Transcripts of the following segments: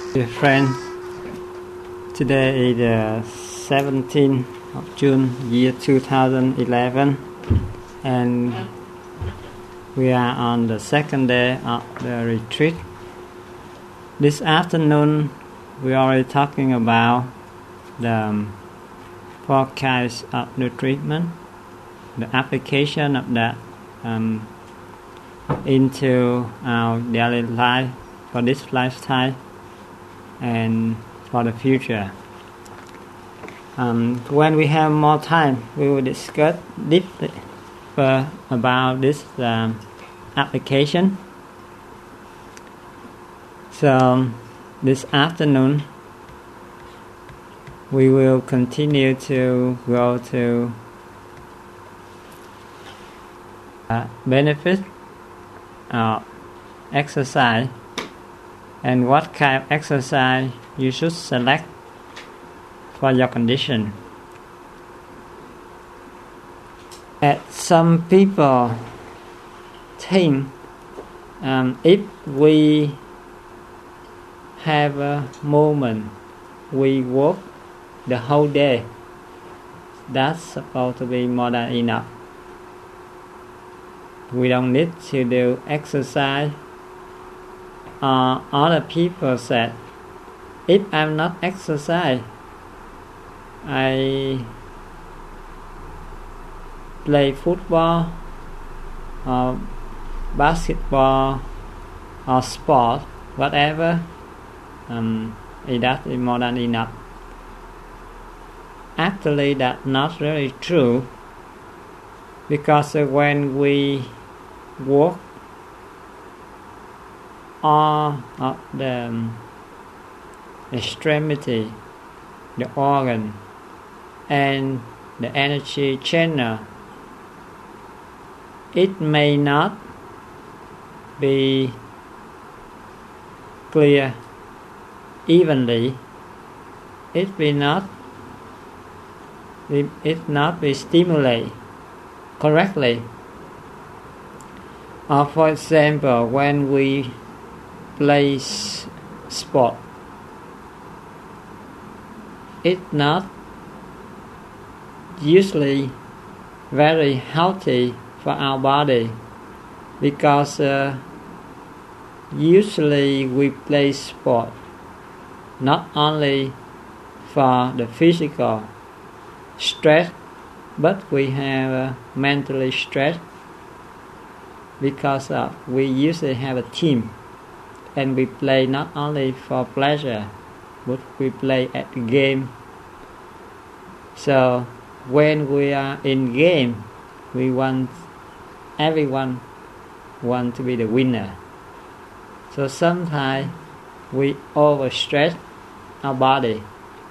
Dear friends, today is the 17th of June, year 2011, and we are on the second day of the retreat. This afternoon, we are already talking about the four kinds of treatment, the application of that into our daily life for this lifetime and for the future. When we have more time, we will discuss deeply about this application. So this afternoon, we will continue to go to benefit of exercise and what kind of exercise you should select for your condition. And some people think if we have a moment, we work the whole day, that's supposed to be more than enough. We don't need to do exercise. Other people said, if I'm not exercise, I play football or basketball or sport, whatever, that is more than enough. Actually, that's not really true, because when we work all of the extremity, the organ, and the energy channel, it may not be clear evenly. It not be stimulated correctly. Or for example, when we play sport, it's not usually very healthy for our body, because usually we play sport not only for the physical stress, but we have mentally stress, because we usually have a team and we play not only for pleasure, but we play at the game. So when we are in game, everyone want to be the winner. So sometimes we overstress our body.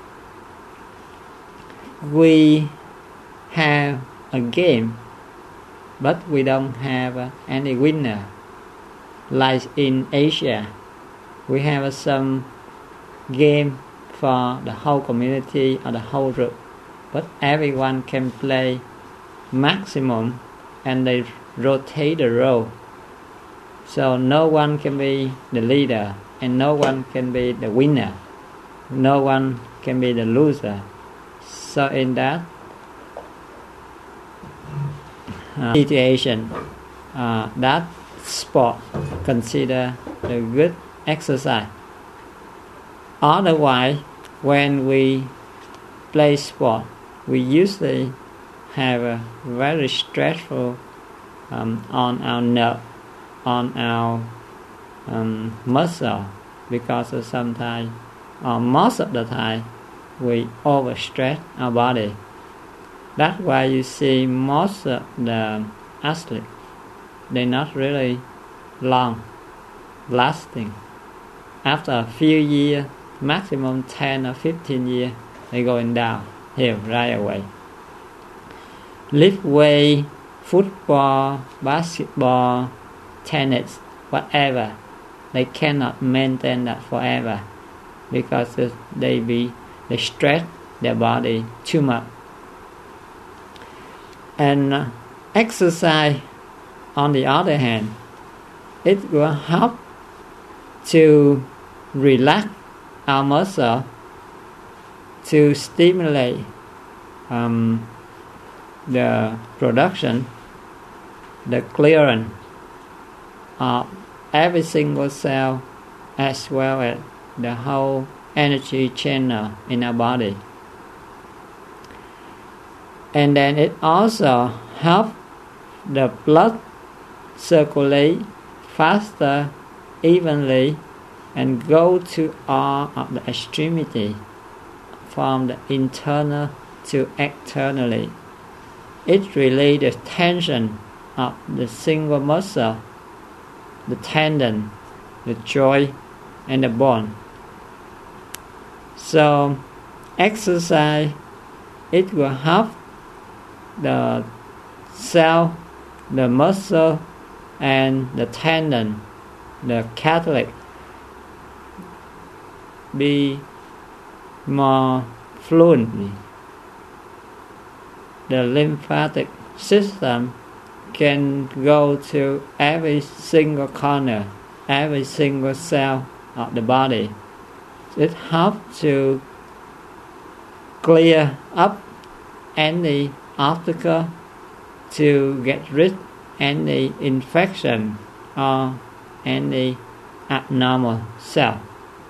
We have a game, but we don't have any winner. Like in Asia, we have some game for the whole community or the whole group, but everyone can play maximum and they rotate the role. So no one can be the leader and no one can be the winner. No one can be the loser. So in that situation, that sport considered a good exercise. Otherwise, when we play sport, we usually have a very stressful on our nerve, on our muscle, because sometimes or most of the time we overstress our body. That's why you see most of the athletes, they're not really long lasting. After a few years, maximum 10 or 15 years, they're going down here right away. Lift weight, football, basketball, tennis, whatever, they cannot maintain that forever, because they stress their body too much. And exercise, on the other hand, it will help to relax our muscle to stimulate the production, the clearance of every single cell as well as the whole energy channel in our body. And then it also helps the blood circulate faster, evenly, and go to all of the extremity from the internal to externally. It relieves the tension of the single muscle, the tendon, the joint, and the bone. So exercise, it will help the cell, the muscle, and the tendon, the cartilage, be more fluent. The lymphatic system can go to every single corner, every single cell of the body. It helps to clear up any obstacle, to get rid of any infection or any abnormal cell.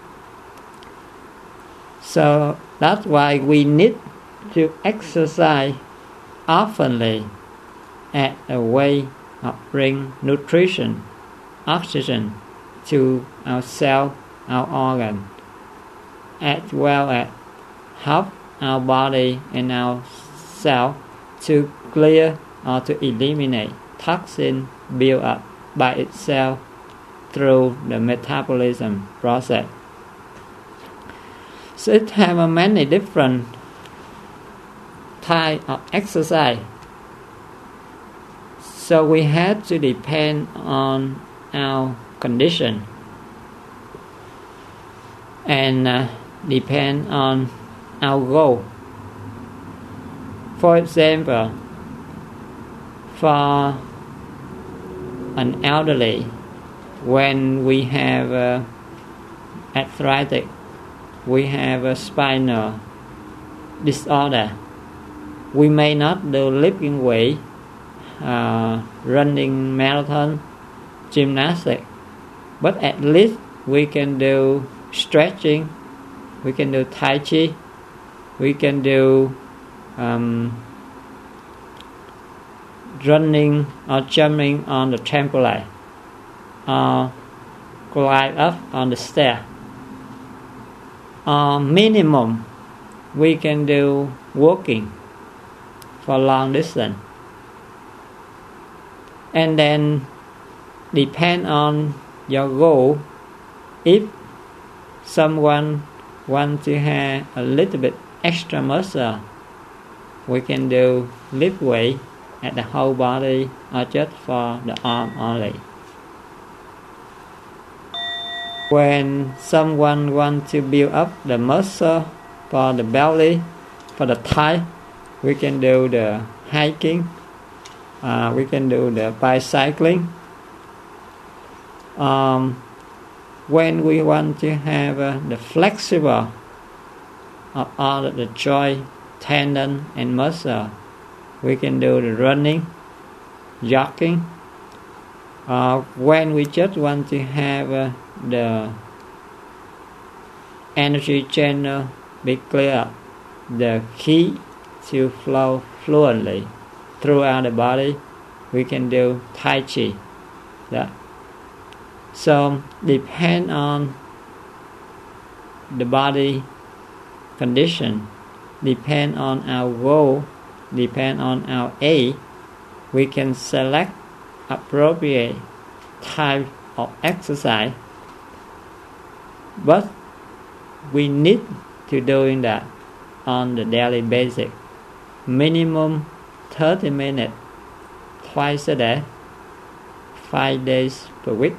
So that's why we need to exercise oftenly as a way of bring nutrition, oxygen to our cell, our organ, as well as help our body and our cell to clear or to eliminate toxin built up by itself through the metabolism process. So it have many different types of exercise. So we have to depend on our condition and depend on our goal. For example, for an elderly, when we have arthritic, we have a spinal disorder, we may not do lifting weight, running marathon, gymnastics, but at least we can do stretching, we can do tai chi, we can do running or jumping on the trampoline, or glide up on the stair. Minimum, we can do walking for long distance. And then depend on your goal. If someone wants to have a little bit extra muscle, we can do lift weight at the whole body or just for the arm only. When someone wants to build up the muscle for the belly, for the thigh, we can do the hiking, we can do the bicycling. When we want to have the flexible of all of the joint, tendon, and muscle, we can do the running, jogging. When we just want to have the energy channel be clear, the qi to flow fluently throughout the body, we can do tai chi. That. So depend on the body condition, depend on our goal, depend on our age, we can select appropriate type of exercise. But we need to doing that on the daily basis. Minimum 30 minutes twice a day, 5 days per week.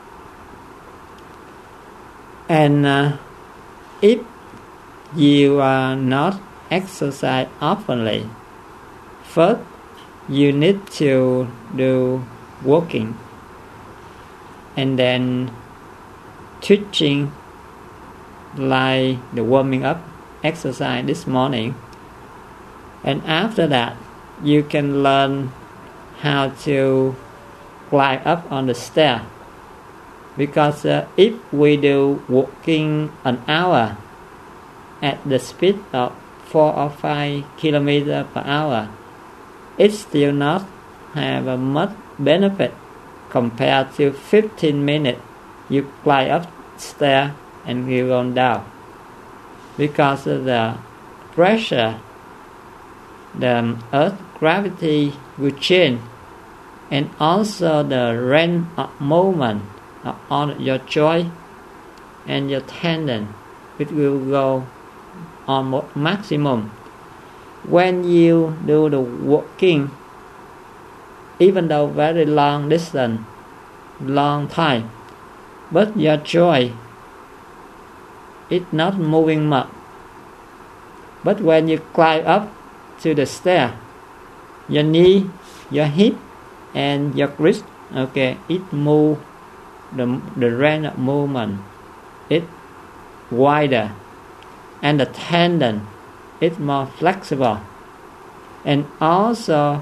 And if you are not exercise oftenly, first you need to do walking, and then twitching like the warming up exercise this morning. And after that, you can learn how to climb up on the stair. Because if we do walking an hour at the speed of 4 or 5 kilometers per hour, it still not have a much benefit compared to 15 minutes you climb up stair and you go down. Because of the pressure, the earth gravity will change, and also the range of movement on your joint and your tendon, it will go on maximum. When you do the walking, even though very long distance, long time, but your joint is not moving much. But when you climb up to the stair, your knee, your hip, and your wrist, it move. The range of movement is wider, and the tendon is more flexible. And also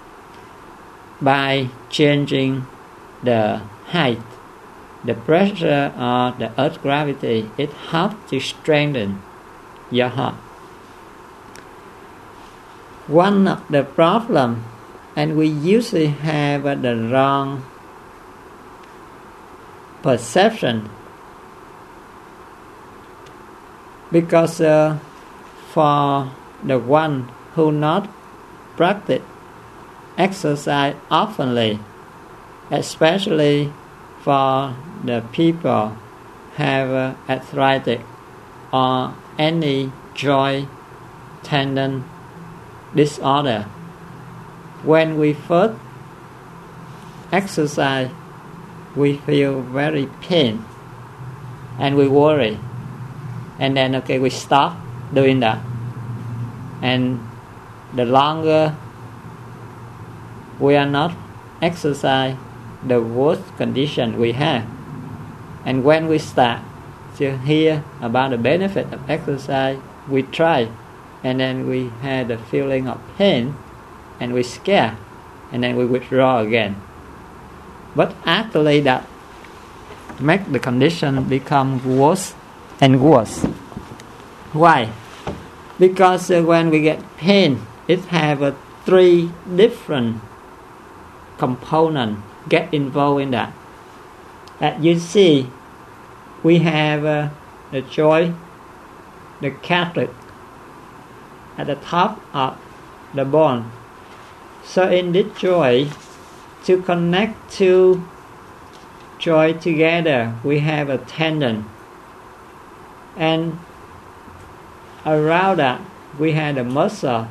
by changing the height, the pressure of the earth gravity, it helps to strengthen your heart. One of the problems, and we usually have the wrong perception, because for the one who not practice exercise oftenly, especially for the people have arthritic or any joint tendon disorder, when we first exercise, we feel very pain and we worry, and then we stop doing that, and the longer we are not exercise, the worse condition we have. And when we start to hear about the benefit of exercise, we try, and then we have the feeling of pain and we scare, and then we withdraw again. But actually that make the condition become worse and worse. Why? Because when we get pain, it have 3 different components get involved in that. As you see, we have the joint, the cartilage at the top of the bone. So in this joint, to connect 2 joints together, we have a tendon, and around that we have the muscle.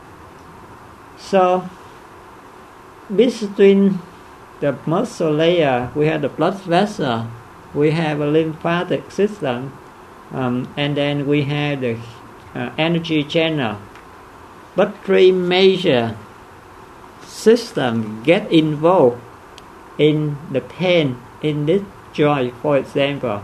So between the muscle layer, we have the blood vessel, we have a lymphatic system, and then we have the energy channel. But 3 major systems get involved in the pain in this joint. For example,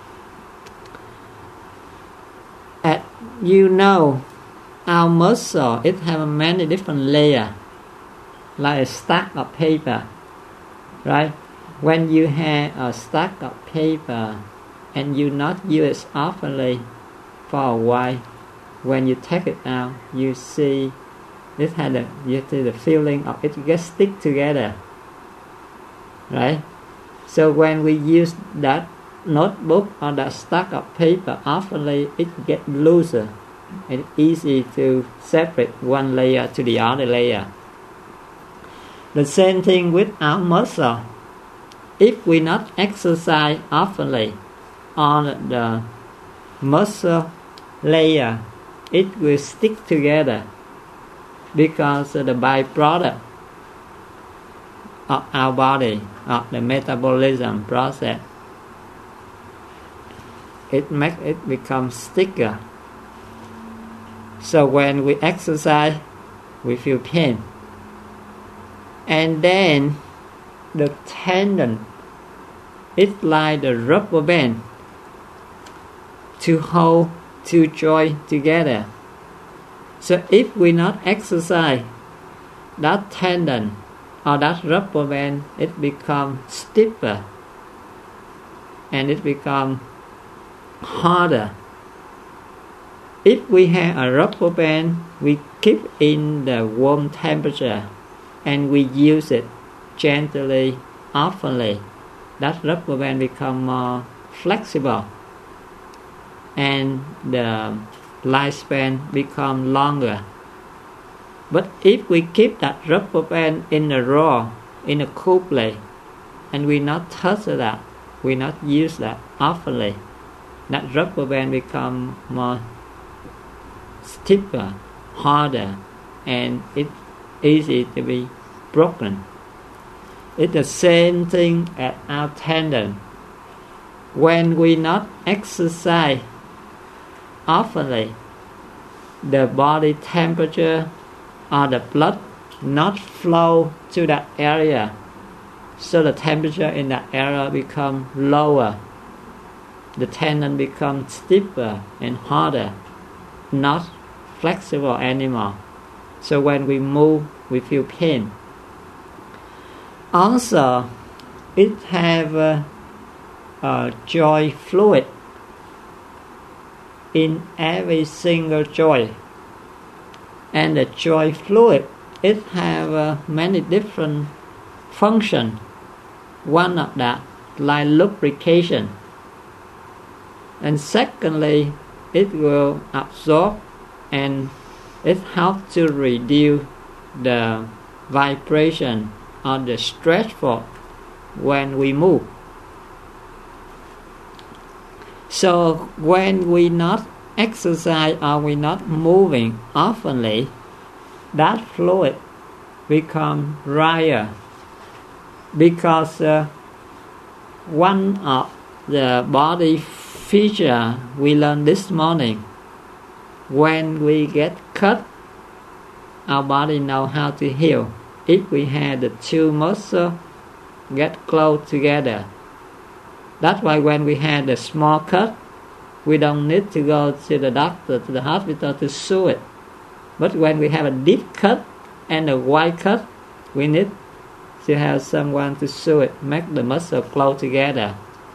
our muscle, it have many different layers, like a stack of paper, right? When you have a stack of paper and you not use it oftenly for a while, when you take it out, you see the feeling of it gets stick together, right? So when we use that notebook or that stack of paper oftenly, it gets looser and easy to separate one layer to the other layer. The same thing with our muscle. If we not exercise oftenly on the muscle layer, it will stick together, because the byproduct of our body, of the metabolism process, it makes it become sticker. So when we exercise, we feel pain. And then the tendon, it's like the rubber band to hold two joints together. So if we not exercise, that tendon or that rubber band, it becomes stiffer and it becomes harder. If we have a rubber band, we keep in the warm temperature and we use it gently, oftenly, that rubber band becomes more flexible and the lifespan becomes longer. But if we keep that rubber band in a raw, in a cool place, and we not touch that, we not use that oftenly, that rubber band becomes more stiffer, harder, and it's easy to be broken. It's the same thing at our tendon. When we not exercise oftenly, the body temperature or the blood not flow to that area, so the temperature in that area become lower. The tendon becomes stiffer and harder, not flexible anymore. So when we move, we feel pain. Also, it have a joint fluid in every single joint, and the joint fluid, it have many different functions. One of that like lubrication, and secondly, it will absorb and it helps to reduce the vibration or the stress force when we move. So when we not exercise or we not moving oftenly, that fluid become drier, because one of the body feature we learned this morning, when we get cut, our body know how to heal. If we have the two muscles get close together, that's why when we have the small cut, we don't need to go to the doctor, to the hospital to sew it. But when we have a deep cut and a wide cut, we need to have someone to sew it, make the muscle close together.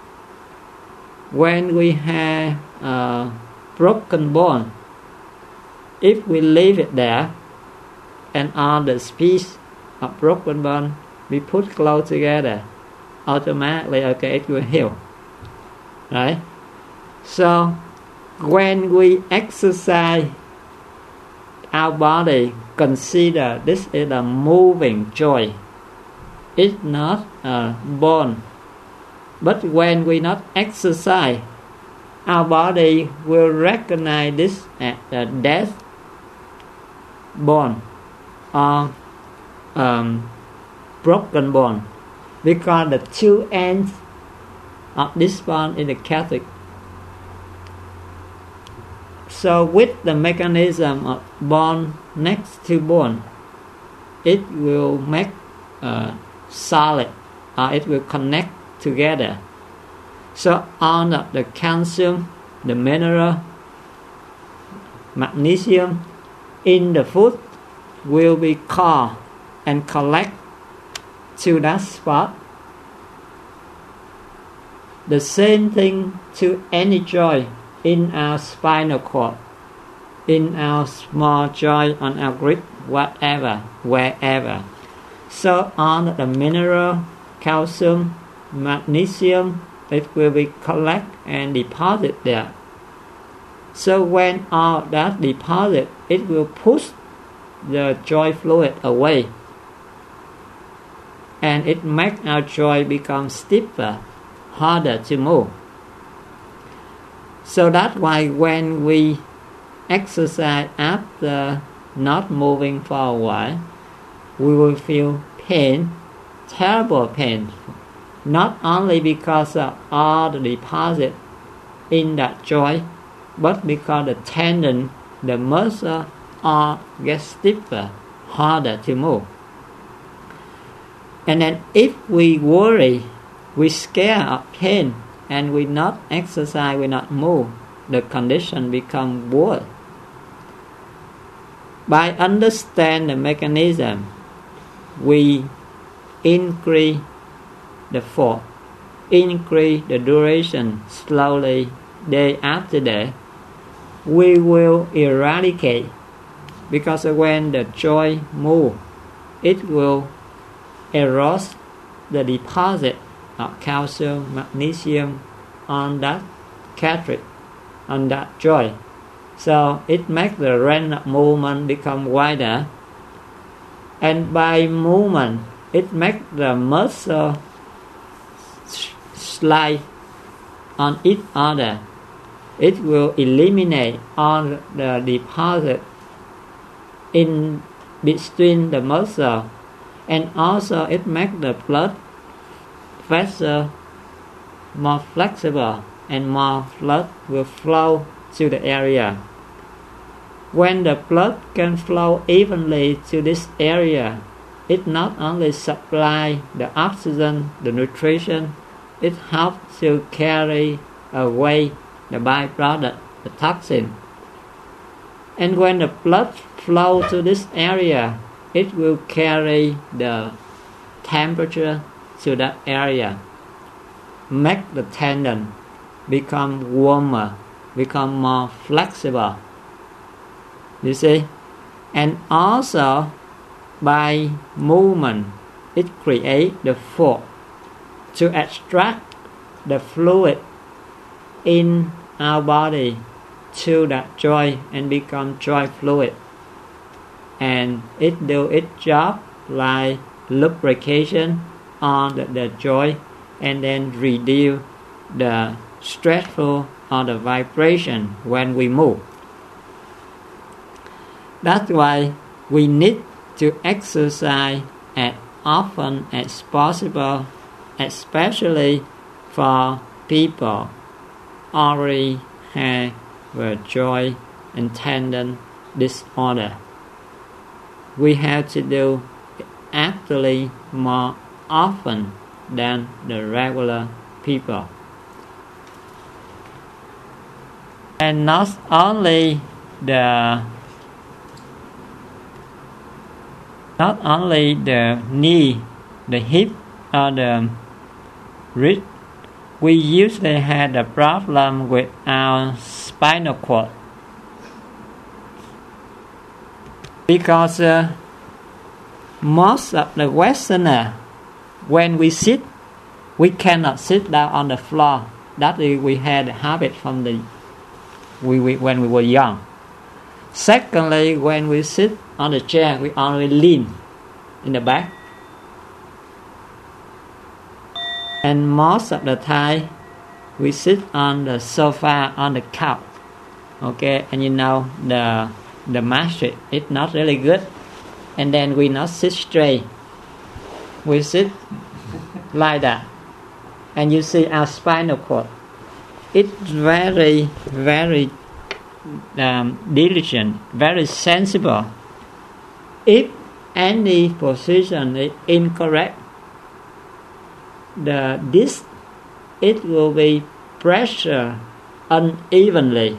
When we have a broken bone, if we leave it there and all the piece of broken bone we put close together, automatically it will heal, right? So when we exercise our body, consider this is a moving joint. It's not a bone. But when we not exercise, our body will recognize this as a dead bone or broken bone, because the two ends of this bone is the Catholic. So with the mechanism of bone next to bone, it will make solid, or it will connect together. So all of the calcium, the mineral, magnesium in the food will be caught and collect to that spot. The same thing to any joint in our spinal cord, in our small joint, on our grip, whatever, wherever. So all the mineral, calcium, magnesium, it will be collect and deposit there. So when all that deposit, it will push the joint fluid away, and it make our joint become stiffer, harder to move. So that's why when we exercise after not moving for a while, we will feel pain, terrible pain, not only because of all the deposit in that joint, but because the tendon, the muscle all get stiffer, harder to move. And then if we worry, we scare of pain, and we not exercise, we not move, the condition become worse. By understand the mechanism, we increase the force, increase the duration slowly, day after day. We will eradicate, because when the joint moves, it will erode the deposit of calcium, magnesium on that cartridge, on that joint. So it makes the range of movement become wider, and by movement it makes the muscle slide on each other. It will eliminate all the deposit in between the muscle, and also it makes the blood vessel more flexible, and more blood will flow to the area. When the blood can flow evenly to this area, it not only supplies the oxygen, the nutrition, it helps to carry away the byproduct, the toxin. And when the blood flows to this area, it will carry the temperature to that area, make the tendon become warmer, become more flexible. You see? And also by movement, it creates the force to extract the fluid in our body to that joint and become joint fluid, and it do its job like lubrication on the joint, and then reduce the stressful or the vibration when we move. That's why we need to exercise as often as possible, especially for people already have a joint and tendon disorder. We have to do it actually more often than the regular people. And not only the knee, the hip, or the wrist, we usually have the problem with our spinal cord, because most of the Westerner, when we sit, we cannot sit down on the floor. That is, we had a habit from when we were young. Secondly, when we sit on the chair, we only lean in the back. And most of the time, we sit on the sofa, on the couch. Okay, and the mattress is not really good. And then we not sit straight. We sit like that. And you see our spinal cord. It's very, very diligent, very sensible. If any position is incorrect, it will be pressure unevenly.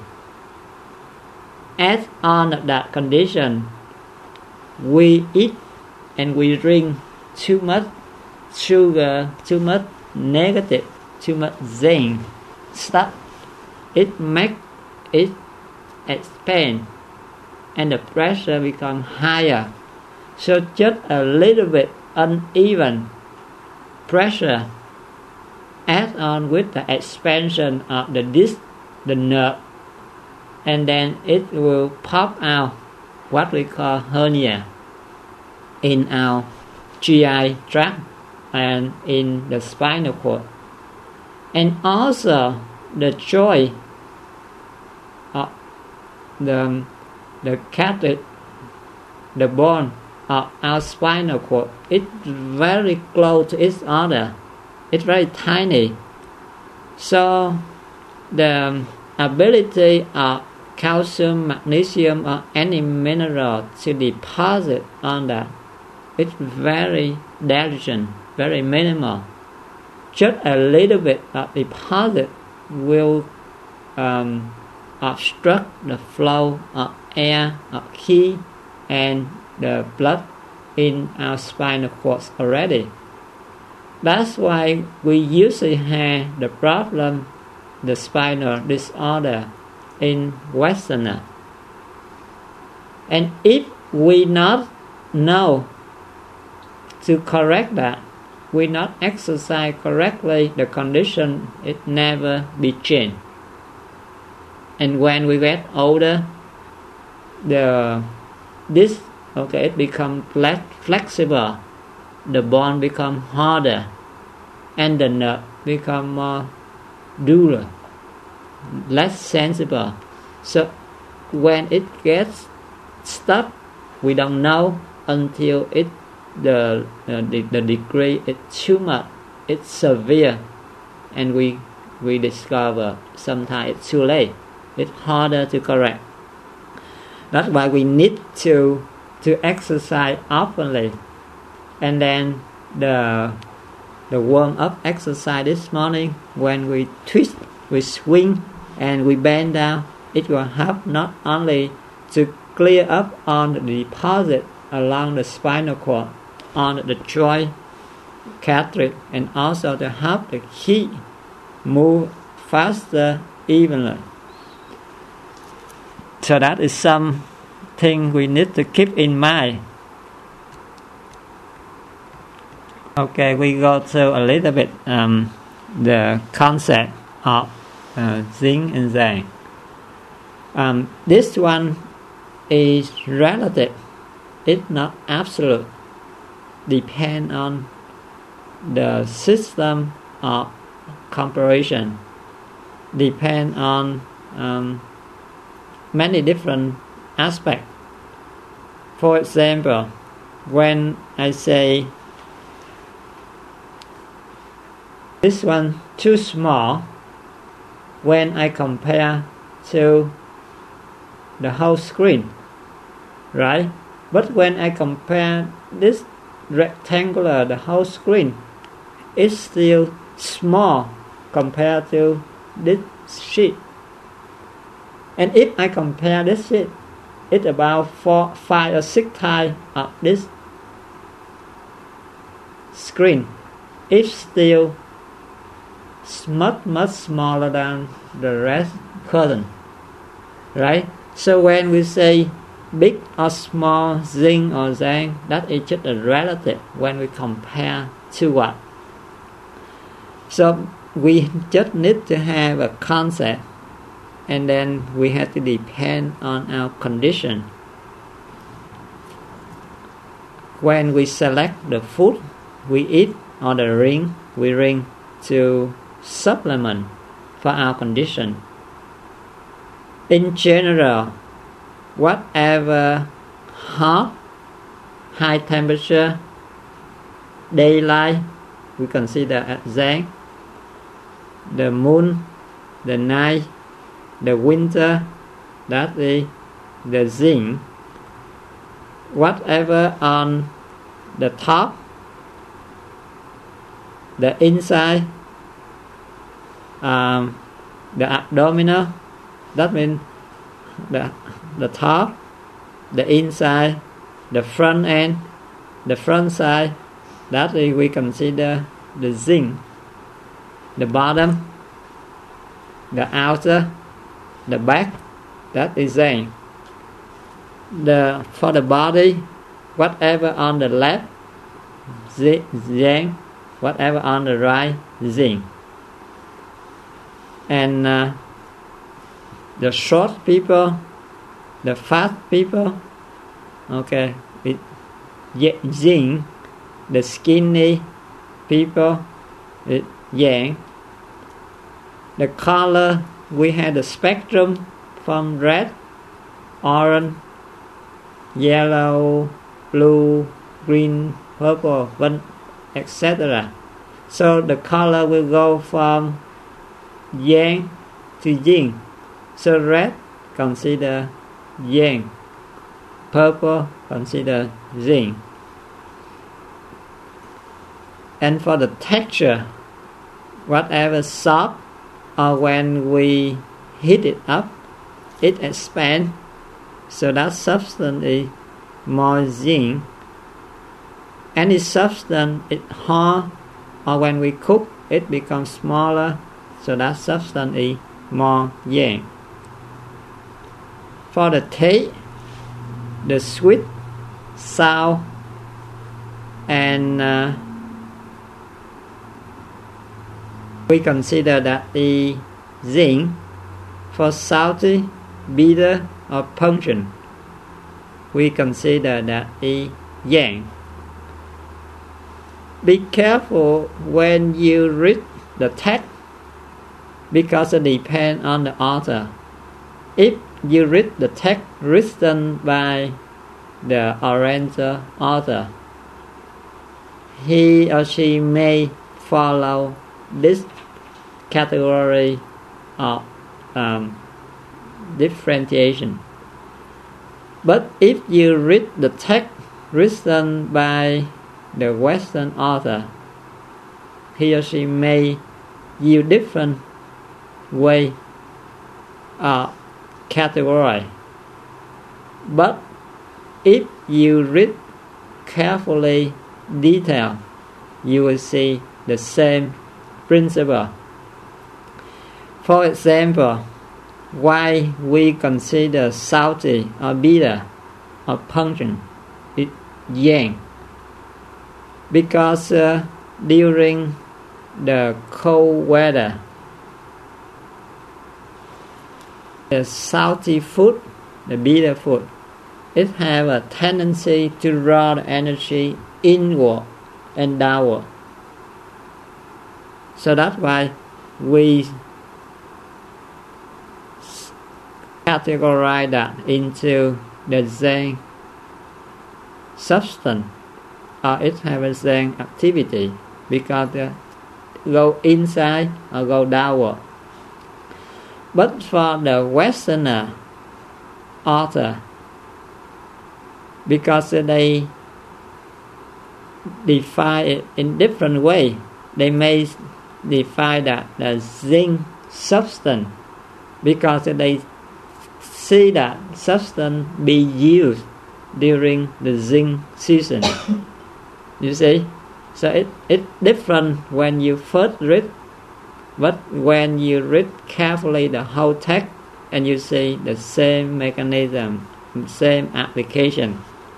As on that condition, we eat and we drink too much sugar, too much negative, too much zinc stuff. It makes it expand, and the pressure becomes higher. So just a little bit uneven pressure add on with the expansion of the disc, the nerve, and then it will pop out what we call hernia in our GI tract and in the spinal cord. And also the joint of the cartilage, the bone of our spinal cord, it's very close to each other. It's very tiny. So the ability of calcium, magnesium, or any mineral to deposit on that, it's very dilution, very minimal. Just a little bit of deposit will obstruct the flow of air, of heat, and the blood in our spinal cord already. That's why we usually have the problem, the spinal disorder in Westerner. And if we not know to correct that, we not exercise correctly, the condition it never be changed. And when we get older, it become less flexible, the bone become harder, and the nerve become more duller, less sensible. So when it gets stuck, we don't know until the degree it's too much, it's severe, and we discover sometimes it's too late. It's harder to correct. That's why we need to exercise oftenly. And then the warm-up exercise this morning, when we twist, we swing, and we bend down, it will help not only to clear up on the deposit along the spinal cord, on the joint cartilage, and also to help the heat move faster, evenly. So that is something we need to keep in mind. Okay, we go to a little bit the concept of yin and yang. This one is relative, it's not absolute. Depend on the system of comparison, depend on many different aspects. For example, when I say this one too small, when I compare to the whole screen, right? But when I compare this rectangular, the whole screen, it's still small compared to this sheet. And if I compare this sheet, it's about 4, 5 or 6 times of this screen. It's still much smaller than the rest curtain, right? So when we say big or small, yin or yang, that is just a relative when we compare to what. So we just need to have a concept, and then we have to depend on our condition. When we select the food we eat or the ring we ring to supplement for our condition. In general, whatever hot, high temperature, daylight, we consider as yang. The moon, the night, the winter, that is the yin. Whatever on the top, the inside, the abdominal, that means the top, the inside, the front end, the front side, that is we consider the yin. The bottom, the outer, the back, that is yang. For the body, whatever on the left, yang, whatever on the right, yin. And the short people, the fat people, okay, it yin. The skinny people, it yang. The color, we have the spectrum from red, orange, yellow, blue, green, purple, etc. So the color will go from yang to yin. So red, consider yang. Purple, consider yin. And for the texture, whatever soft, or when we heat it up, it expands, so that substance is more yin. Any substance is hard, or when we cook, it becomes smaller, so that substance is more yang. For the taste, the sweet, sour, and we consider that the yin. For salty, bitter, or pungent, we consider that the yang. Be careful when you read the text, because it depends on the author. If you read the text written by the Oriental author, he or she may follow this category of differentiation. But if you read the text written by the Western author, he or she may use different way of category. But if you read carefully detail, you will see the same principle. For example, why we consider salty or bitter or pungent is yang. Because during the cold weather, the salty food, the bitter food, it have a tendency to draw the energy inward and downward. So that's why we categorize that into the Zen substance, or it have a Zen activity, because they go inside or go downward. But for the Westerner author, because they define it in different way, they may define that the Zen substance, because they see that substance be used during the Zen season. You see, so it's different when you first read, but when you read carefully the whole text, and you see the same mechanism, same application.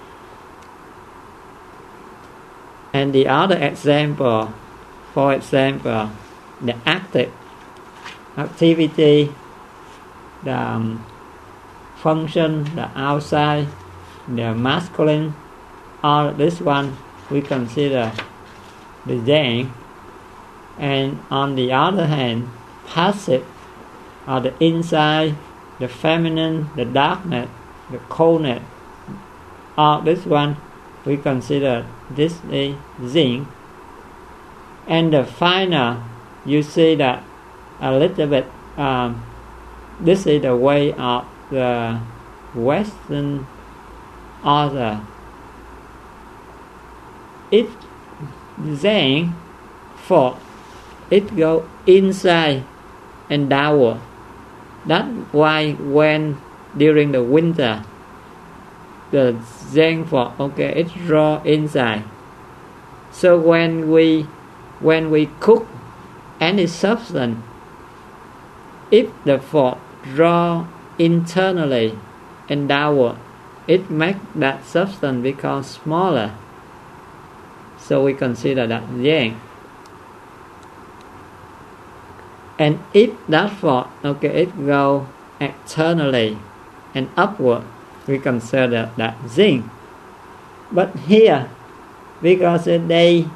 And the other example, for example, the active activity, the function, the outside, the masculine, all this one we consider the yang. And on the other hand, passive, or the inside, the feminine, the darkness, the coldness, all this one we consider this is yin. And the final, you see that a little bit, this is the way of the Western author. It Zen for it go inside and downward. That's why when during the winter, the Zen for it draw inside. So when we cook any substance, if the fork draw internally and downward, it makes that substance become smaller. So we consider that yang. And if that fork it go externally and upward, we consider that yin. But here, because they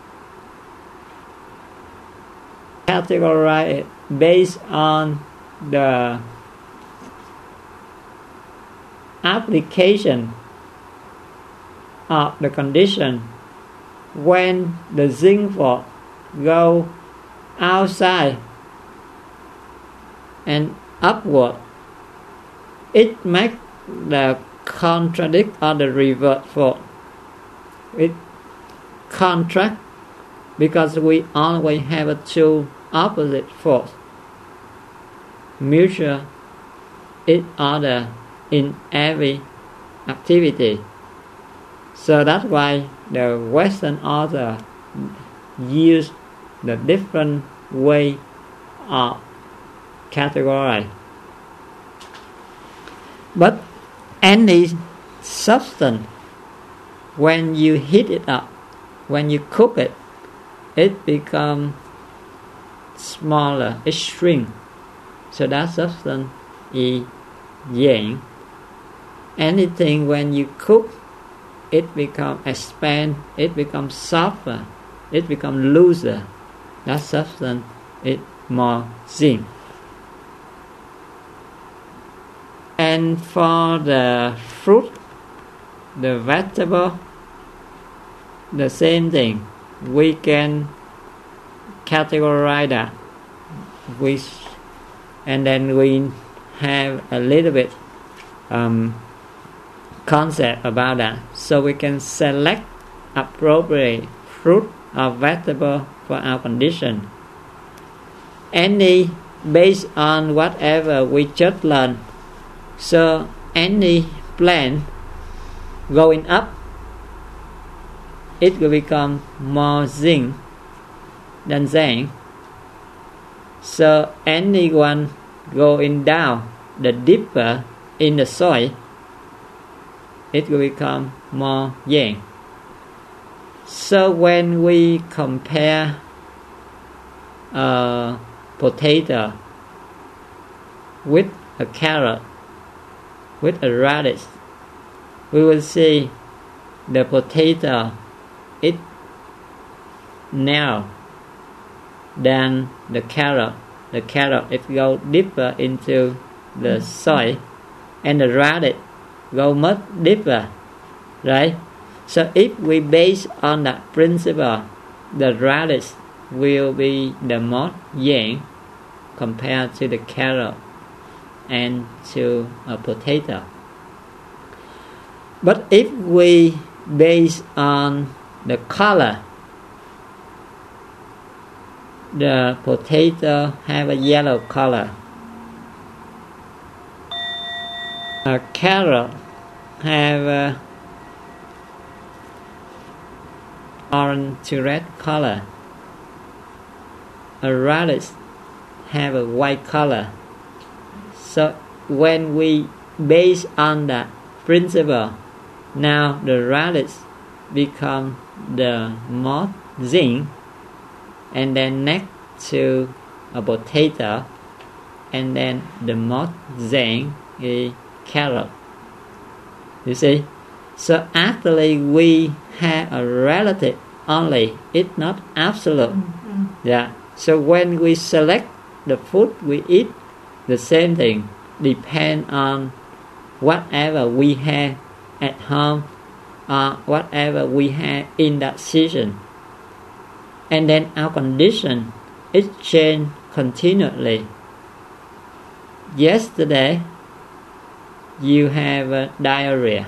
categorize it based on the application of the condition, when the yin fork go outside and upward, it makes the contradict or the revert fork. It contract, because we always have two opposite force, mutual each other in every activity. So that's why the Western author use the different way of categorize. But any substance, when you heat it up, when you cook it, it becomes smaller, it shrinks. So that substance is yang. Anything when you cook, it becomes expand, it becomes softer, it becomes looser. That substance is more yin. And for the fruit, the vegetable, the same thing. We can categorize that, and then we have a little bit concept about that, so we can select appropriate fruit or vegetable for our condition. Any based on whatever we just learned. So any plant going up, it will become more yin than yang. So anyone going down, the deeper in the soil, it will become more yang. So when we compare a potato with a carrot, with a radish, we will see the potato is narrow than the carrot. The carrot it goes deeper into the soil, and the radish go much deeper, right? So if we base on that principle, the radish will be the most yang compared to the carrot and to a potato. But if we base on the color, the potato have a yellow color, a carrot have a orange to red color, a radish have a white color. So when we base on that principle, now the radish become the most yin, and then next to a potato, and then the most yang is carrot. You see? So actually we have a relative only, it's not absolute. Yeah. So when we select the food we eat, the same thing depend on whatever we have at home or whatever we have in that season. And then our condition is changed continually. Yesterday you have diarrhea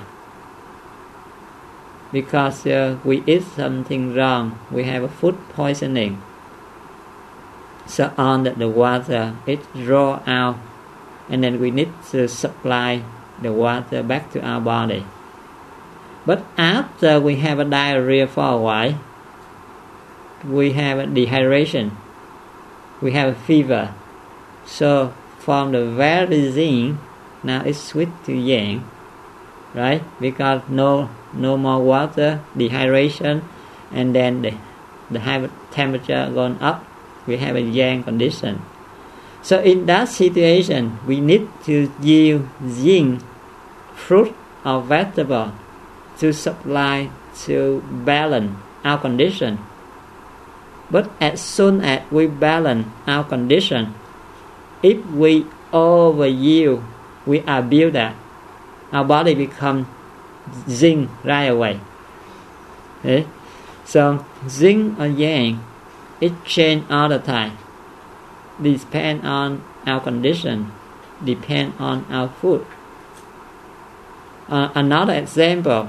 because we eat something wrong, we have a food poisoning. So on the water it draw out, and then we need to supply the water back to our body. But after we have a diarrhea for a while, we have a dehydration, we have a fever. So from the very yin, now it's switched to yang, right? Because no more water, dehydration, and then the temperature going up, we have a yang condition. So in that situation, we need to use yin, fruit or vegetable, to supply, to balance our condition. But as soon as we balance our condition, if we overuse, we abuse that, our body becomes yin right away. Okay? So yin or yang, it changes all the time. Depend on our condition, depend on our food. Another example,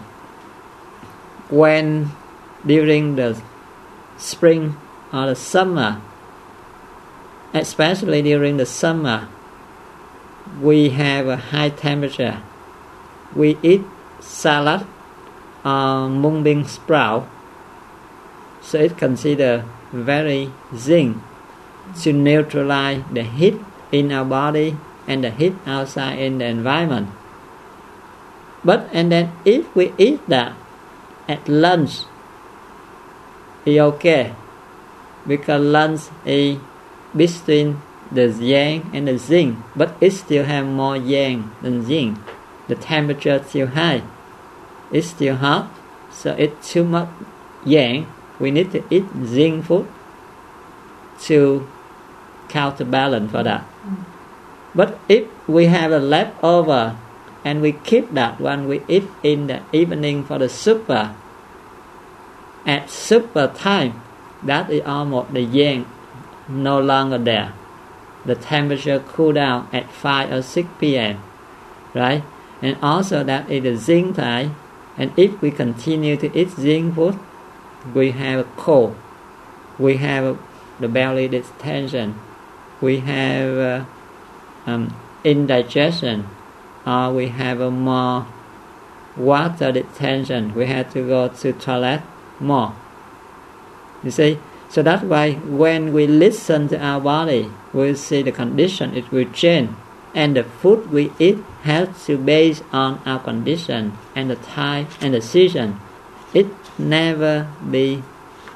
when during the spring or the summer, especially during the summer, we have a high temperature, we eat salad or mung bean sprout, so it's considered very zinc to neutralize the heat in our body and the heat outside in the environment. But and then if we eat that at lunch, it's okay, because lunch is between the yang and the zinc, but it still have more yang than zinc. The temperature is still high, it's still hot, so it's too much yang. We need to eat zinc food to counterbalance for that. But if we have a leftover and we keep that one, we eat in the evening for the supper, at supper time, that is almost the yang no longer there. The temperature cool down at 5 or 6 p.m. right? And also that is the zinc time. And if we continue to eat zinc food, we have a cold, we have the belly distension, we have indigestion, or we have a more water detention. We have to go to toilet more. You see, so that's why when we listen to our body, we see the condition, it will change, and the food we eat has to base on our condition and the time and the season. It never be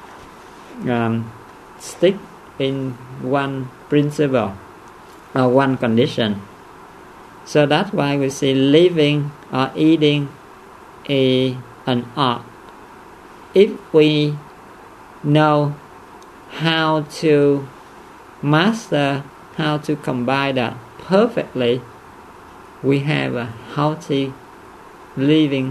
stick in one principle or one condition. So that's why we see living or eating an art. If we know how to master, how to combine that perfectly, we have a healthy living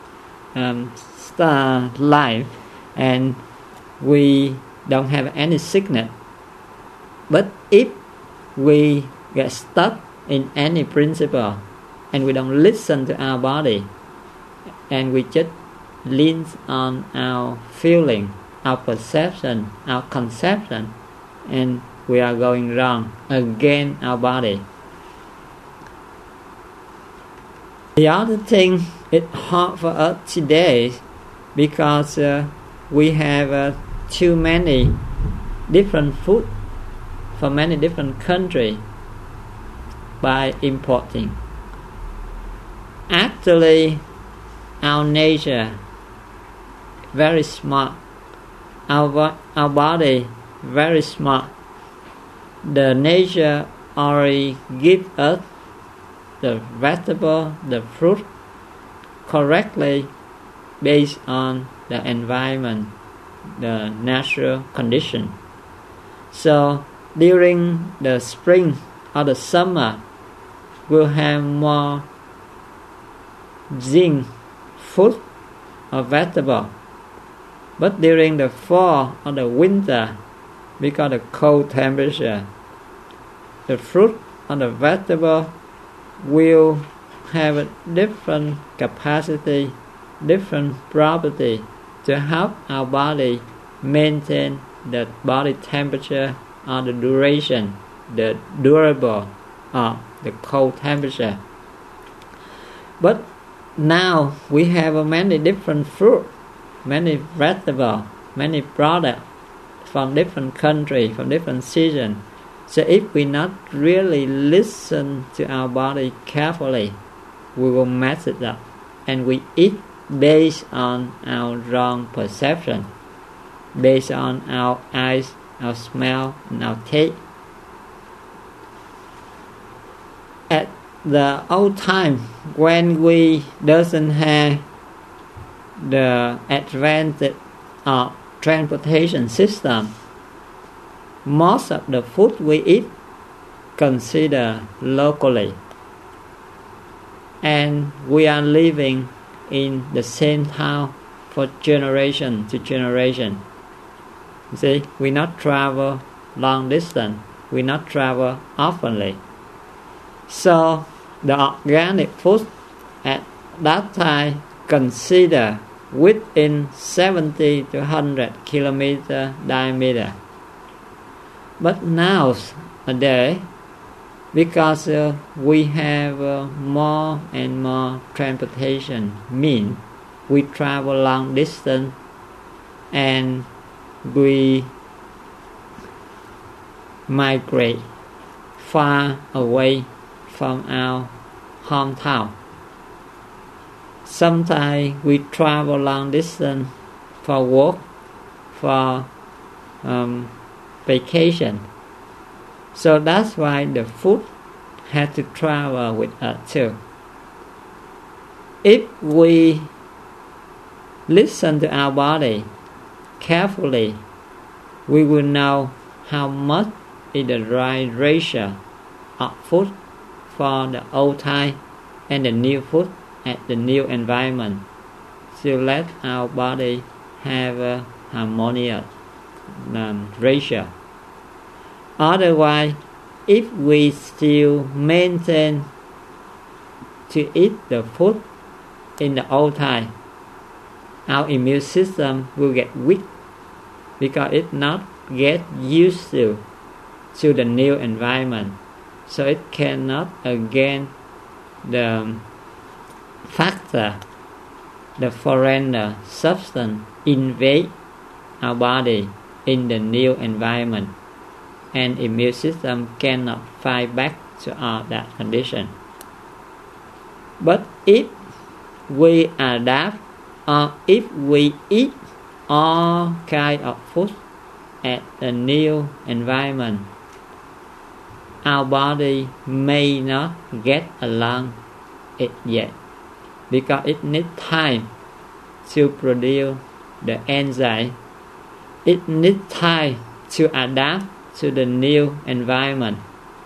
life, and we don't have any sickness. But if we get stuck in any principle and we don't listen to our body, and we just lean on our feeling, our perception, our conception, and we are going wrong against our body. The other thing, it's hard for us today because we have too many different food from many different countries by importing. Actually, our nature very smart, our body very smart. The nature already give us the vegetable, the fruit correctly based on the environment, the natural condition. So during the spring or the summer, we'll have more zinc food or vegetable. But during the fall or the winter, because of the cold temperature, the fruit or the vegetable will have a different capacity, different property to help our body maintain the body temperature or the duration, the durable or the cold temperature. But now we have many different fruit, many vegetables, many products from different countries, from different seasons. So if we not really listen to our body carefully, we will mess it up, and we eat based on our wrong perception, based on our eyes, our smell, and our taste. At the old time, when we doesn't have the advantage of transportation system, most of the food we eat consider locally, and we are living in the same town for generation to generation. You see, we not travel long distance, we not travel oftenly. So the organic food at that time consider within 70 to 100 kilometer diameter. But nowadays, because we have more and more transportation means. We travel long distance and we migrate far away from our hometown. Sometimes we travel long distance for work, for vacation. So that's why the food has to travel with us too. If we listen to our body carefully, we will know how much is the right ratio of food for the old time and the new food at the new environment, to let our body have a harmonious ratio. Otherwise, if we still maintain to eat the food in the old time, our immune system will get weak because it not get used to the new environment, so it cannot again the factor, the foreign substance invade our body in the new environment, and immune system cannot fight back to all that condition. But if we adapt, or if we eat all kind of food at the new environment, our body may not get along it yet, because it needs time to produce the enzyme. It needs time to adapt to the new environment.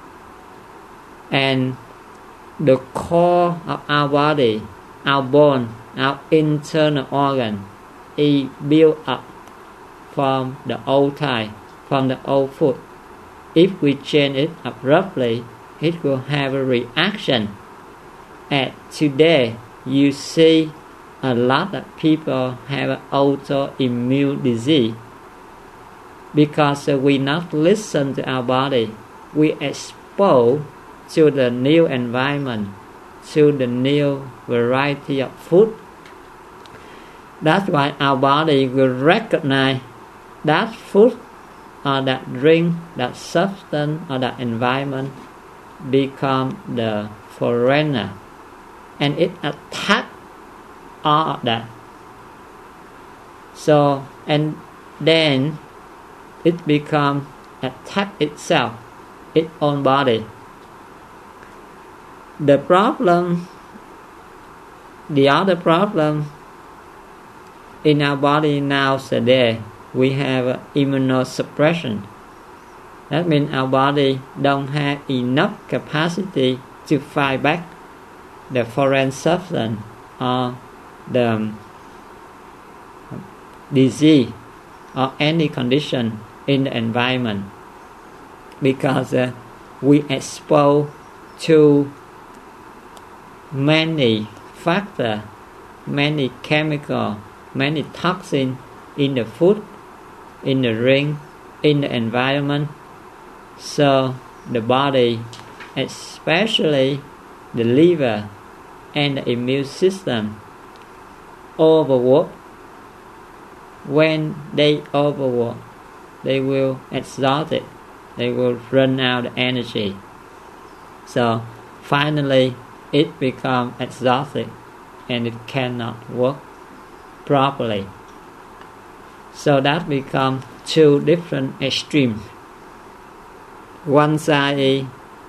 And the core of our body, our bone, our internal organ is built up from the old time, from the old food. If we change it abruptly, it will have a reaction. And today, you see a lot of people have an autoimmune disease because we not listen to our body. We expose to the new environment, to the new variety of food. That's why our body will recognize that food or that drink, that substance or that environment become the foreigner, and it attacks all of that. So, and then it becomes attack itself, its own body. The other problem in our body nowadays, we have immunosuppression. That means our body don't have enough capacity to fight back the foreign substance or the disease or any condition in the environment, because we expose to many factors, many chemicals, many toxins in the food, in the drink, in the environment. So the body, especially the liver and the immune system, overwork. When they overwork, they will exhaust it. They will run out of energy. So finally, it becomes exhausted and it cannot work properly. So that becomes two different extremes. One side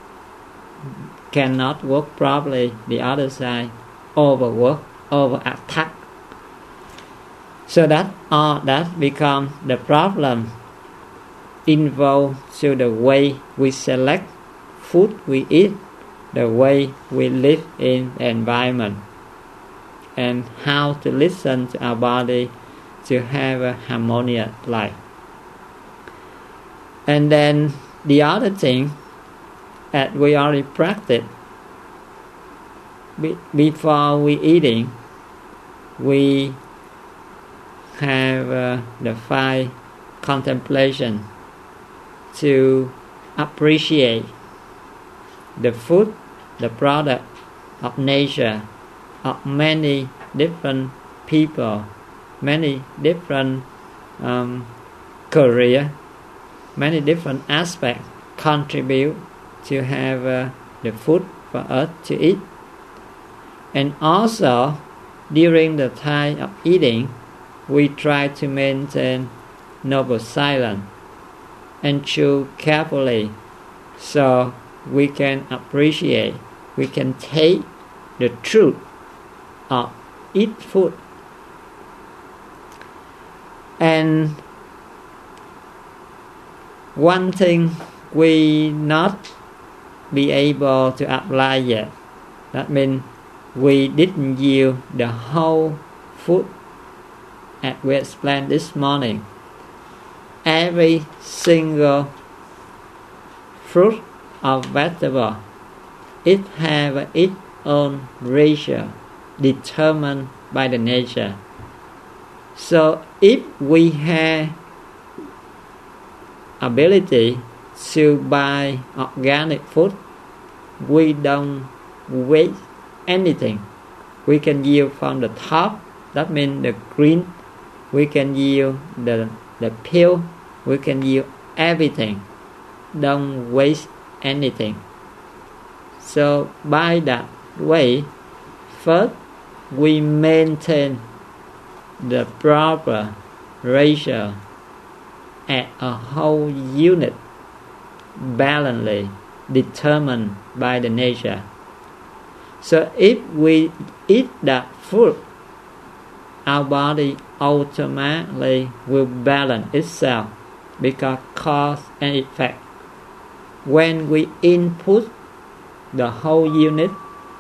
cannot work properly, the other side overwork, over-attack. So that becomes the problem involved to the way we select food we eat, the way we live in the environment, and how to listen to our body to have a harmonious life. And then the other thing that we already practice, before we eating, we have the 5 contemplation to appreciate the food, the product of nature, of many different people, many different career, many different aspects contribute to have the food for us to eat. And also during the time of eating, we try to maintain noble silence and chew carefully, so we can appreciate, we can take the truth of eat food. And one thing we not be able to apply yet, that means we didn't use the whole food as we explained this morning. Every single fruit or vegetable, it have its own ratio determined by the nature. So if we have ability to buy organic food, we don't waste anything. We can yield from the top, that means the green. We can yield the peel. We can yield everything. Don't waste anything. So by that way, first we maintain the proper ratio at a whole unit, balancedly determined by the nature. So if we eat that food, our body automatically will balance itself, because cause and effect. When we input the whole unit,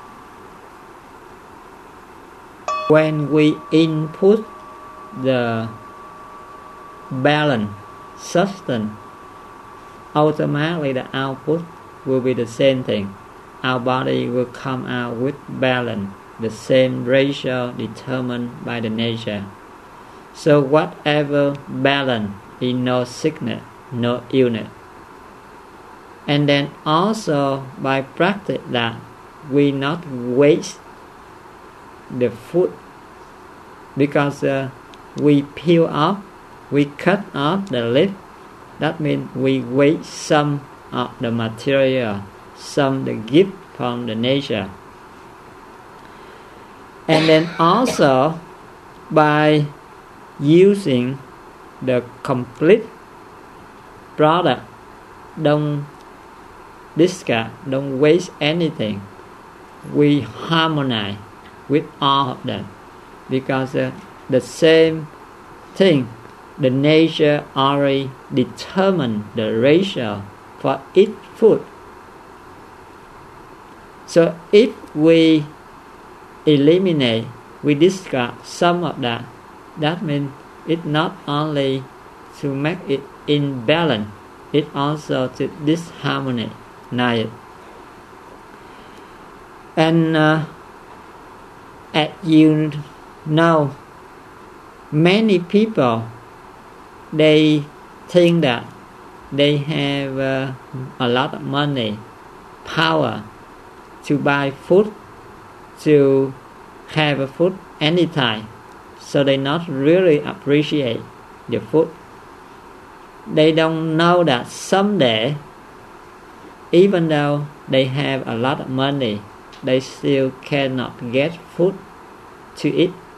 when we input the balance substance, automatically the output will be the same thing. Our body will come out with balance, the same ratio determined by the nature. So whatever balance is no sickness, no illness. And then also by practice that we not waste the food, because we peel off, we cut off the leaf. That means we waste some of the material, some the gift from the nature. And then also by using the complete product, don't discard, don't waste anything. We harmonize with all of them, because the same thing, the nature already determined the ratio for each food. So if we eliminate, we discard some of that, that means it not only to make it in balance, it also to disharmonize. And as you know, many people, they think that they have a lot of money, power to buy food, to have a food anytime, so they not really appreciate the food. They don't know that someday, even though they have a lot of money, they still cannot get food to eat